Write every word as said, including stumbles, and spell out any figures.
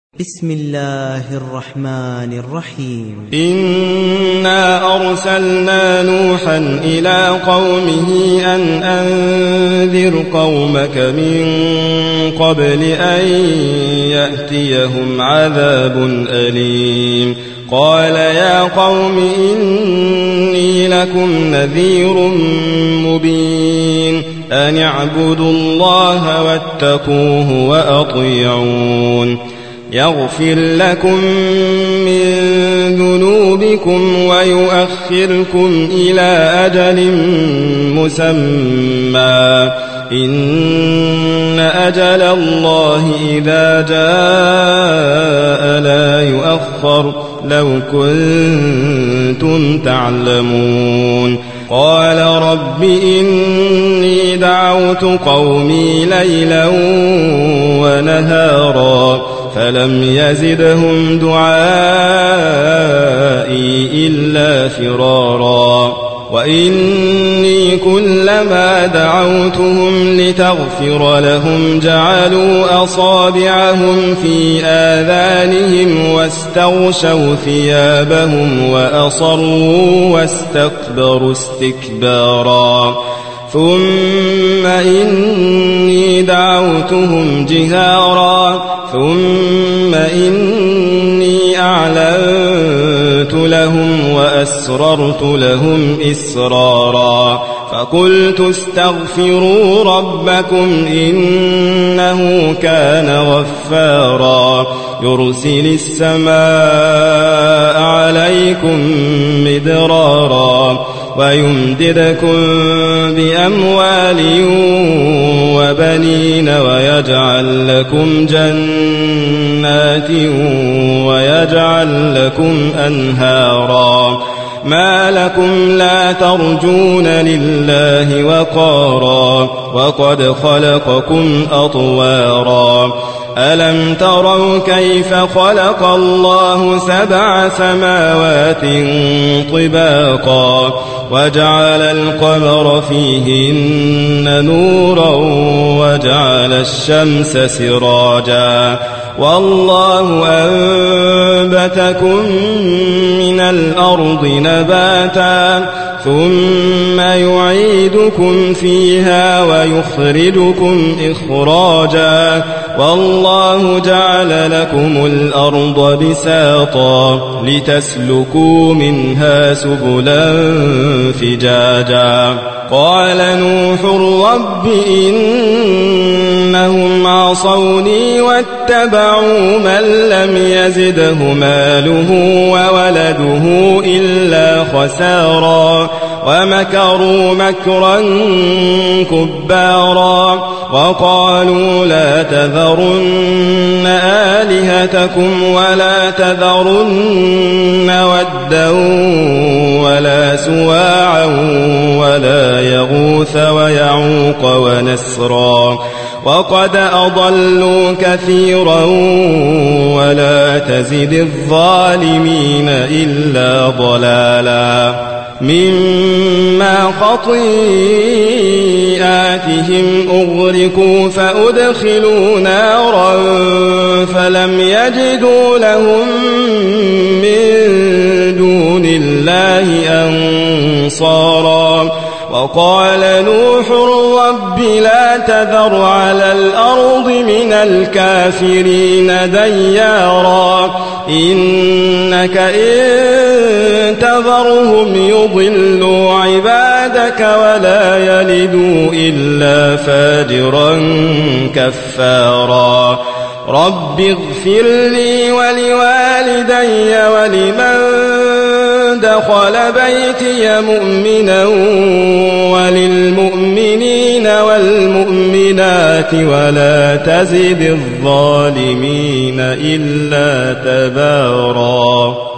بسم الله الرحمن الرحيم. إنا أرسلنا نوحا إلى قومه أن أنذر قومك من قبل أن يأتيهم عذاب أليم. قال يا قوم إني لكم نذير مبين أن اعبدوا الله واتقوه وأطيعون يغفر لكم من ذنوبكم ويؤخركم إلى أجل مسمى إن أجل الله إذا جاء لا يؤخر لو كنتم تعلمون. قال رب إني دعوت قومي ليلا ونهارا فلم يزدهم دعائي إلا فرارا وإني كلما دعوتهم لتغفر لهم جعلوا أصابعهم في آذانهم واستغشوا ثيابهم وأصروا واستكبروا استكبارا ثم إني دعوتهم جهارا ثم إني أعلنت لهم وأسررت لهم إسرارا فقلت استغفروا ربكم إنه كان غفارا يرسل السماء عليكم مدرارا ويمددكم بأموال وبنين ويجعل لكم جنات ويجعل لكم أنهارا ما لكم لا ترجون لله وقارا وقد خلقكم أطوارا ألم تروا كيف خلق الله سبع سماوات طباقا وجعل القمر فيهن نورا وجعل الشمس سراجا والله أنبتكم من الأرض نباتا ثم يعيدكم فيها ويخرجكم إخراجا والله جعل لكم الأرض بساطا لتسلكوا منها سبلا فجاجا قال نوح رب إنهم عصوني واتبعوا من لم يزده ماله وولده إلا خسارا ومكروا مكرا كبارا وقالوا لا تذرن آلهتكم ولا تذرن ودا ولا سواعا ولا يغوث ويعوق ونسرا وقد أضلوا كثيرا ولا تزد الظالمين إلا ضلالا مما خطيئاتهم أغرقوا فأدخلوا نارا فلم يجدوا لهم من دون الله أنصارا وقال نوح رب لا تذر على الأرض من الكافرين ديارا إنك إن تذرهم يضلوا عبادك ولا يلدوا إلا فاجرا كفارا رب اغفر لي ولوالدي ولمن دخل بيتي مؤمنا وللمؤمنين والمؤمنات ولا تزد الظالمين إلا تبارا.